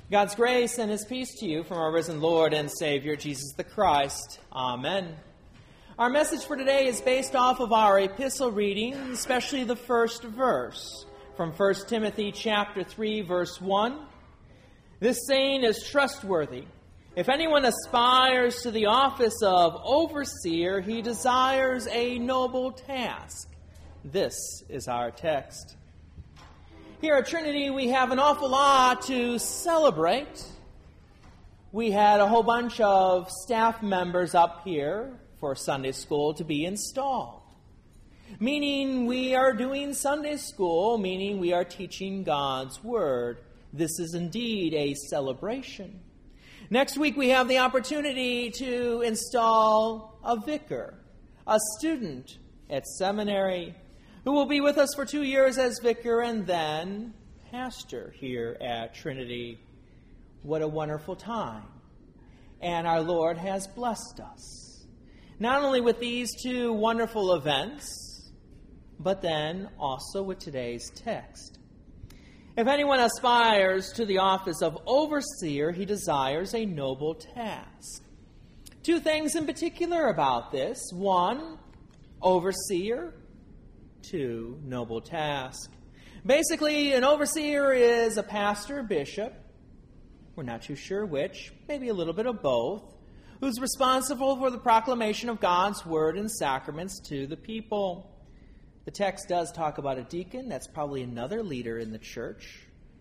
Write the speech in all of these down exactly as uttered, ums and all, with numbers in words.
God's grace and his peace to you from our risen Lord and Savior, Jesus the Christ. Amen. Our message for today is based off of our epistle reading, especially the first verse from First Timothy chapter three, verse one. This saying is trustworthy. If anyone aspires to the office of overseer, he desires a noble task. This is our text. Here at Trinity, we have an awful lot to celebrate. We had a whole bunch of staff members up here for Sunday school to be installed. Meaning we are doing Sunday school, meaning we are teaching God's Word. This is indeed a celebration. Next week we have the opportunity to install a vicar, a student at seminary, who will be with us for two years as vicar and then pastor here at Trinity. What a wonderful time. And our Lord has blessed us, not only with these two wonderful events, but then also with today's text. If anyone aspires to the office of overseer, he desires a noble task. Two things in particular about this. One, overseer. Two, noble task. Basically, an overseer is a pastor, bishop, we're not too sure which, maybe a little bit of both, who's responsible for the proclamation of God's word and sacraments to the people. The text does talk about a deacon. That's probably another leader in the church.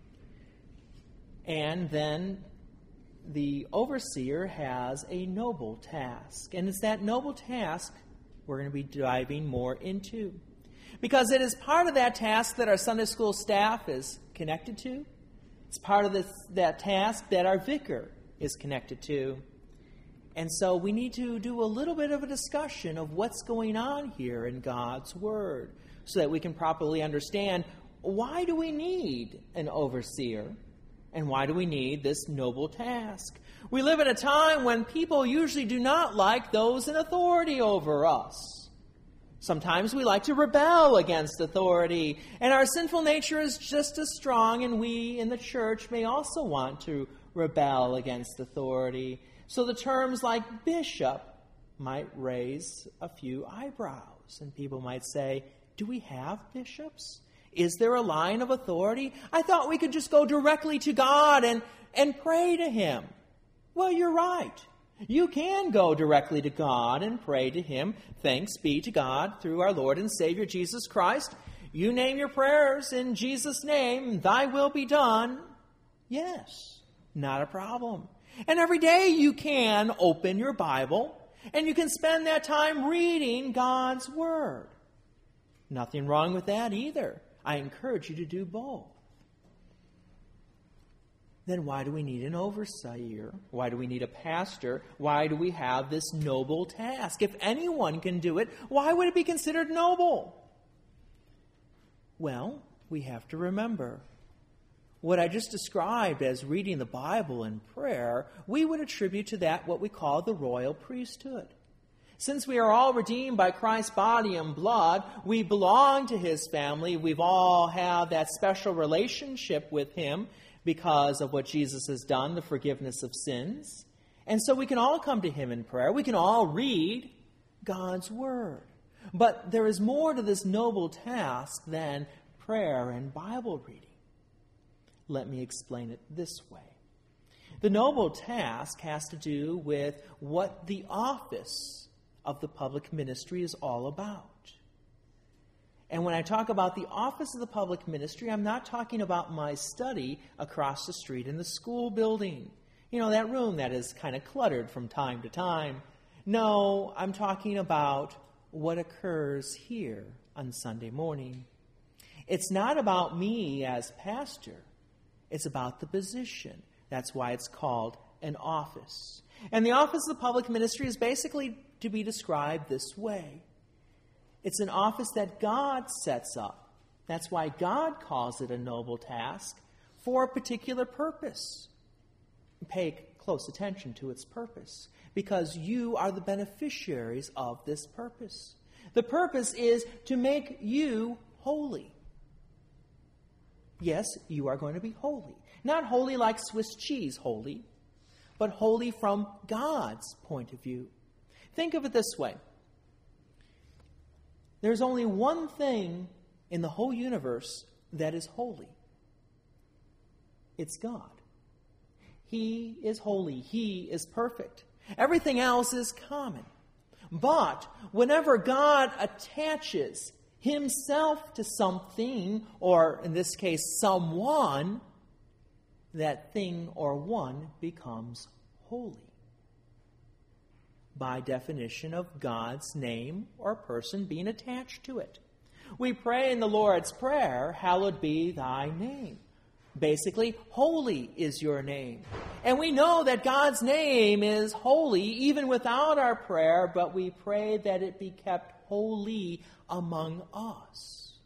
And then the overseer has a noble task. And it's that noble task we're going to be diving more into. Because it is part of that task that our Sunday school staff is connected to. It's part of this, that task that our vicar is connected to. And so we need to do a little bit of a discussion of what's going on here in God's Word so that we can properly understand, why do we need an overseer and why do we need this noble task? We live in a time when people usually do not like those in authority over us. Sometimes we like to rebel against authority, and our sinful nature is just as strong, and we in the church may also want to rebel against authority. So the terms like bishop might raise a few eyebrows, and people might say, do we have bishops? Is there a line of authority? I thought we could just go directly to God and, and pray to Him. Well, you're right. You can go directly to God and pray to Him. Thanks be to God through our Lord and Savior Jesus Christ. You name your prayers in Jesus' name, thy will be done. Yes, not a problem. And every day you can open your Bible and you can spend that time reading God's Word. Nothing wrong with that either. I encourage you to do both. Then why do we need an overseer? Why do we need a pastor? Why do we have this noble task? If anyone can do it, why would it be considered noble? Well, we have to remember, what I just described as reading the Bible and prayer, we would attribute to that what we call the royal priesthood. Since we are all redeemed by Christ's body and blood, we belong to His family. We've all had that special relationship with Him because of what Jesus has done, the forgiveness of sins. And so we can all come to Him in prayer. We can all read God's Word. But there is more to this noble task than prayer and Bible reading. Let me explain it this way. The noble task has to do with what the office of the public ministry is all about. And when I talk about the office of the public ministry, I'm not talking about my study across the street in the school building. You know, that room that is kind of cluttered from time to time. No, I'm talking about what occurs here on Sunday morning. It's not about me as pastor. It's about the position. That's why it's called an office. And the office of the public ministry is basically to be described this way. It's an office that God sets up. That's why God calls it a noble task for a particular purpose. Pay close attention to its purpose, because you are the beneficiaries of this purpose. The purpose is to make you holy. Yes, you are going to be holy. Not holy like Swiss cheese holy, but holy from God's point of view. Think of it this way. There's only one thing in the whole universe that is holy. It's God. He is holy. He is perfect. Everything else is common. But whenever God attaches himself to something, or in this case, someone, that thing or one becomes holy. By definition of God's name or person being attached to it. We pray in the Lord's Prayer, hallowed be thy name. Basically, holy is your name. And we know that God's name is holy even without our prayer, but we pray that it be kept holy among us.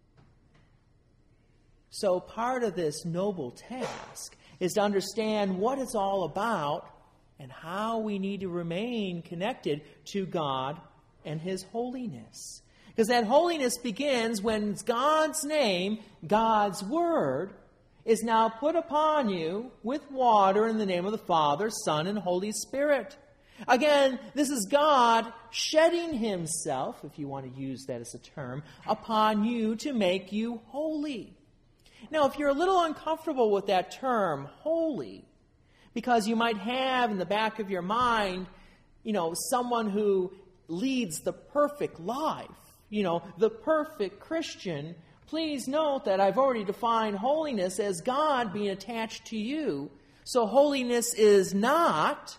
So part of this noble task is to understand what it's all about and how we need to remain connected to God and his holiness. Because that holiness begins when God's name, God's word, is now put upon you with water in the name of the Father, Son, and Holy Spirit. Again, this is God shedding himself, if you want to use that as a term, upon you to make you holy. Now, if you're a little uncomfortable with that term, holy, because you might have in the back of your mind, you know, someone who leads the perfect life, you know, the perfect Christian, please note that I've already defined holiness as God being attached to you. So holiness is not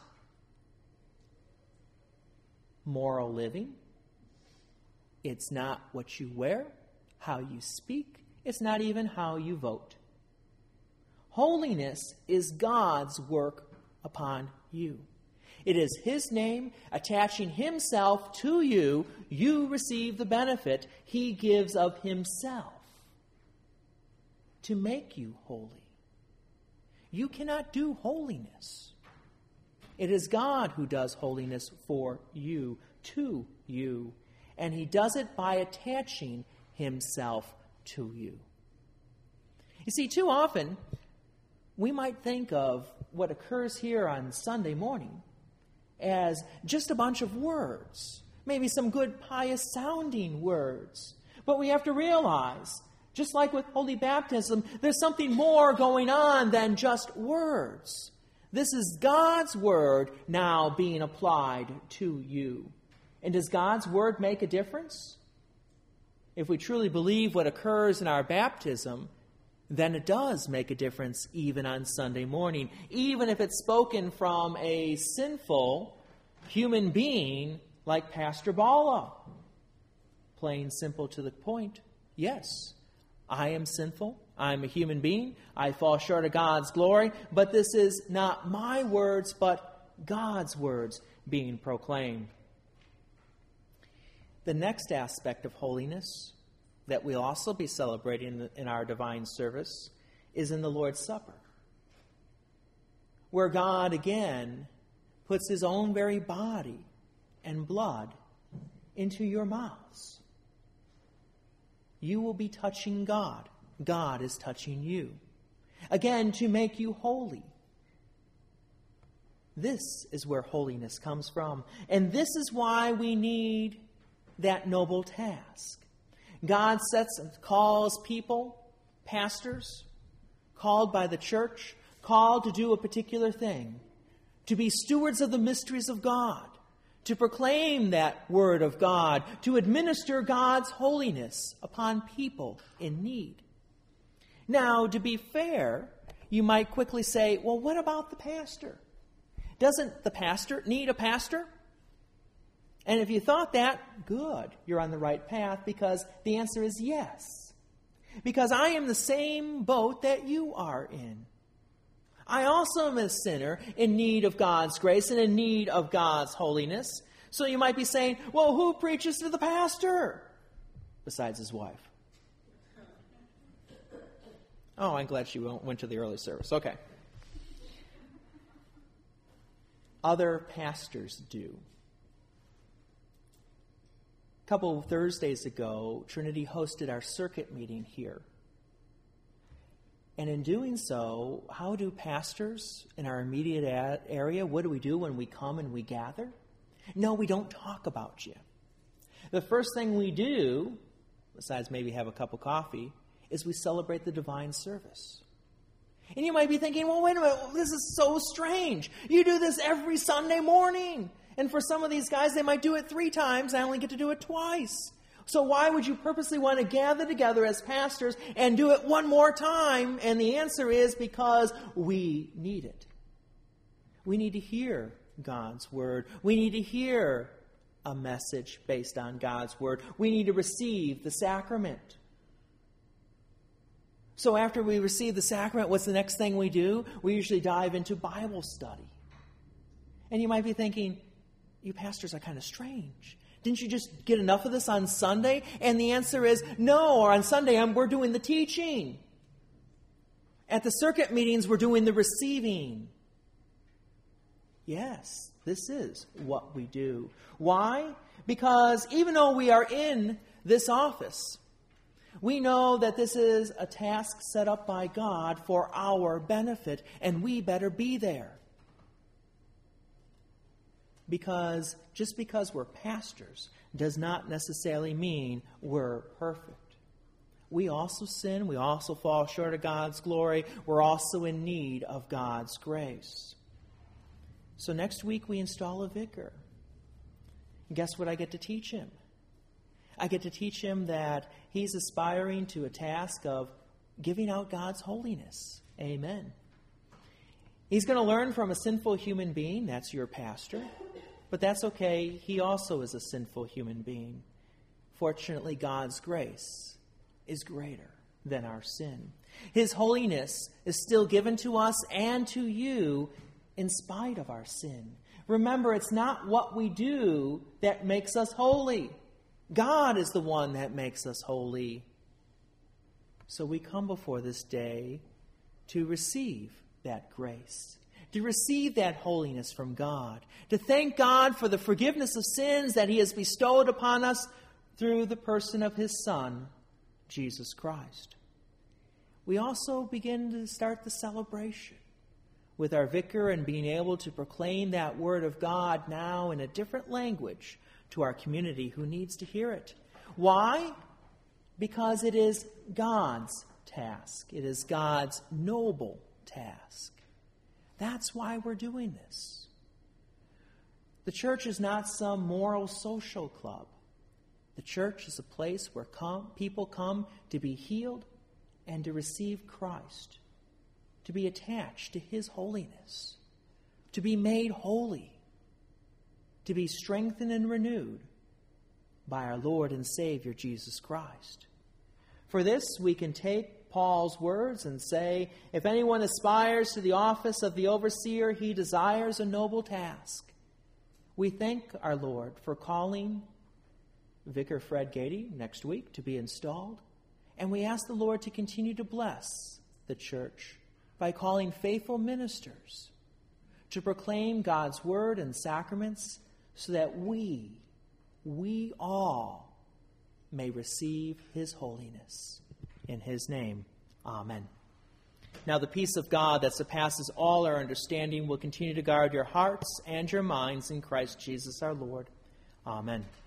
moral living. It's not what you wear, how you speak. It's not even how you vote. Holiness is God's work upon you. It is his name attaching himself to you. You receive the benefit he gives of himself to make you holy. You cannot do holiness. It is God who does holiness for you, to you, and he does it by attaching himself to you. You see, too often, we might think of what occurs here on Sunday morning as just a bunch of words, maybe some good pious-sounding words. But we have to realize, just like with Holy Baptism, there's something more going on than just words. This is God's word now being applied to you. And does God's word make a difference? If we truly believe what occurs in our baptism, then it does make a difference even on Sunday morning, even if it's spoken from a sinful human being like Pastor Bala. Plain, simple, to the point. Yes, I am sinful. I'm a human being. I fall short of God's glory. But this is not my words, but God's words being proclaimed. The next aspect of holiness that we'll also be celebrating in, the, in our divine service is in the Lord's Supper, where God again puts his own very body and blood into your mouths. You will be touching God. God is touching you. Again, to make you holy. This is where holiness comes from. And this is why we need that noble task. God sets and calls people, pastors, called by the church, called to do a particular thing, to be stewards of the mysteries of God, to proclaim that word of God, to administer God's holiness upon people in need. Now, to be fair, you might quickly say, well, what about the pastor? Doesn't the pastor need a pastor? And if you thought that, good, you're on the right path, because the answer is yes. Because I am the same boat that you are in. I also am a sinner in need of God's grace and in need of God's holiness. So you might be saying, well, who preaches to the pastor besides his wife? Oh, I'm glad she went to the early service. Okay. Other pastors do. A couple of Thursdays ago, Trinity hosted our circuit meeting here. And in doing so, how do pastors in our immediate a- area, what do we do when we come and we gather? No, we don't talk about you. The first thing we do, besides maybe have a cup of coffee, is we celebrate the divine service. And you might be thinking, well, wait a minute, this is so strange. You do this every Sunday morning. And for some of these guys, they might do it three times. I only get to do it twice. So why would you purposely want to gather together as pastors and do it one more time? And the answer is because we need it. We need to hear God's word. We need to hear a message based on God's word. We need to receive the sacrament. So after we receive the sacrament, what's the next thing we do? We usually dive into Bible study. And you might be thinking, you pastors are kind of strange. Didn't you just get enough of this on Sunday? And the answer is no, or on Sunday I'm, we're doing the teaching. At the circuit meetings, we're doing the receiving. Yes, this is what we do. Why? Because even though we are in this office, we know that this is a task set up by God for our benefit, and we better be there. Because just because we're pastors does not necessarily mean we're perfect. We also sin. We also fall short of God's glory. We're also in need of God's grace. So next week we install a vicar. And guess what I get to teach him? I get to teach him that he's aspiring to a task of giving out God's holiness. Amen. He's going to learn from a sinful human being. That's your pastor. But that's okay. He also is a sinful human being. Fortunately, God's grace is greater than our sin. His holiness is still given to us and to you in spite of our sin. Remember, it's not what we do that makes us holy. God is the one that makes us holy. So we come before this day to receive that grace, to receive that holiness from God, to thank God for the forgiveness of sins that He has bestowed upon us through the person of His Son, Jesus Christ. We also begin to start the celebration with our vicar and being able to proclaim that word of God now in a different language to our community who needs to hear it. Why? Because it is God's task. It is God's noble task. That's why we're doing this. The church is not some moral social club. The church is a place where come, people come to be healed and to receive Christ, to be attached to His holiness, to be made holy, to be strengthened and renewed by our Lord and Savior, Jesus Christ. For this, we can take Paul's words and say, if anyone aspires to the office of the overseer, he desires a noble task. We thank our Lord for calling Vicar Fred Gady next week to be installed, and we ask the Lord to continue to bless the church by calling faithful ministers to proclaim God's word and sacraments so that we, we all may receive His holiness. In His name, amen. Now the peace of God that surpasses all our understanding will continue to guard your hearts and your minds in Christ Jesus our Lord. Amen.